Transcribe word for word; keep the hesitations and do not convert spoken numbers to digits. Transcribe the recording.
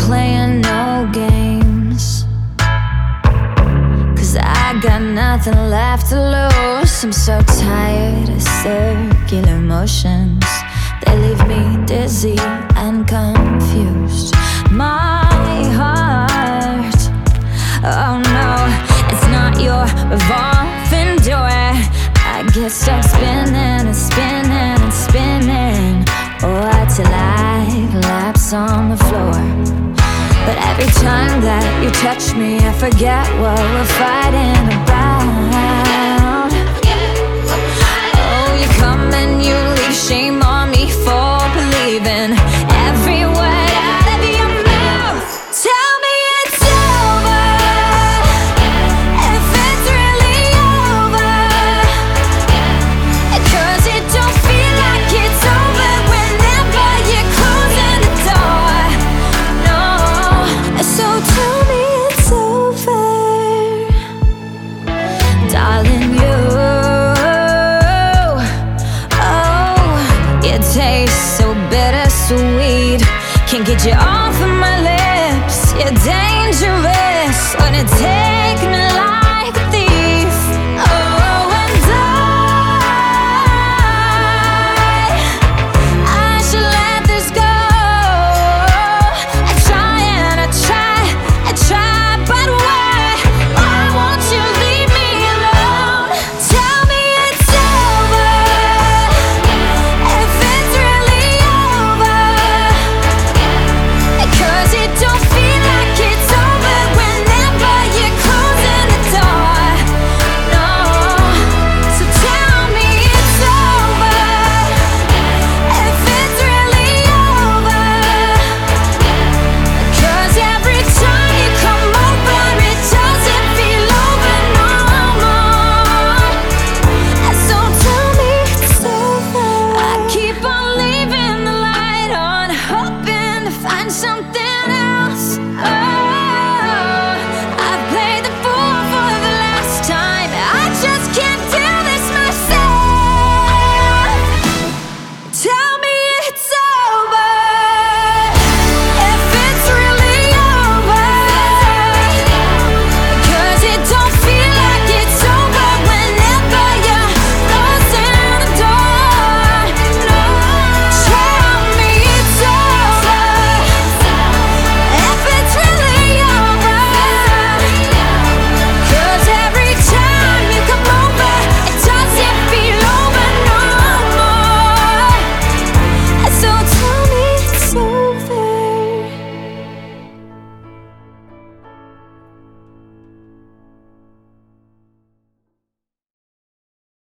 playing no games, 'cause I got nothing left to lose. I'm so tired of circular motions, they leave me dizzy and confused. My heart, oh no, it's not your revolving door. I get stuck spinning and spinning and spinning, or till I collapse on the floor. But every time that you touch me, I forget what we're fighting about. Oh, you come and you leave, shame on me for believing every word out of your mouth. Tell me it's over, if it's really over, 'cause it don't feel like it's over whenever you're closing the door. No, so tell me it's over, darling. You, oh, it tastes so bittersweet, can't get you off of my lips. You're dangerous, wanna take me like a thief. Oh, and I, I should let this go. I try and I try, I try, but why? Why won't you leave me alone? Tell me it's over, if it's really over, 'cause it don't feel like it's over whenever you're closing the door. No, so tell me it's over, if it's really over, 'cause every time you come over it doesn't feel over no more. So tell me it's over. I keep on leaving the light on, hoping to find something